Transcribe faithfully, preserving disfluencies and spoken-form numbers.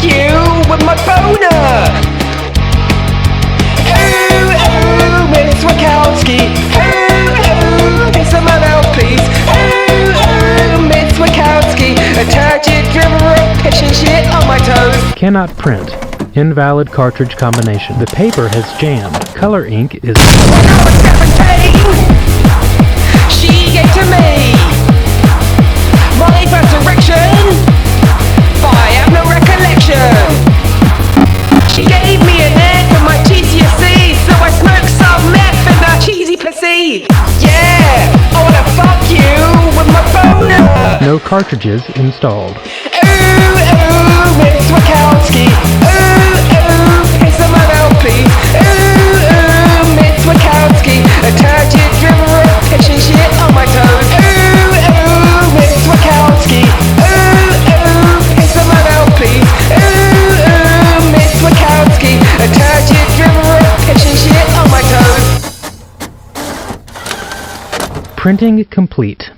you with my boner. Ooh, ooh, Miss Wachowski. Ooh, ooh, piss some out, please. Ooh, ooh, Miss Wachowski. A turgid river of piss and shit on my toes. Cannot print. Invalid cartridge combination. The paper has jammed. Color ink is... When I was seventeen, she gave to me my first erection, but I have no recollection. She gave me an egg for my G C S E, so I smoked some meth and a cheesy pussy. Yeah, I wanna fuck you with my boner. No cartridges installed. Ooh, ooh, Miss Wachowski. Ooh, ooh, piss some out, please. Ooh, ooh, Miss Wachowski. A turgid river of piss and shit on my toes. Ooh, ooh, Miss Wachowski. Ooh, ooh, piss some out, please. Ooh, ooh, Miss Wachowski. A turgid river of piss and shit on my toes. Printing complete.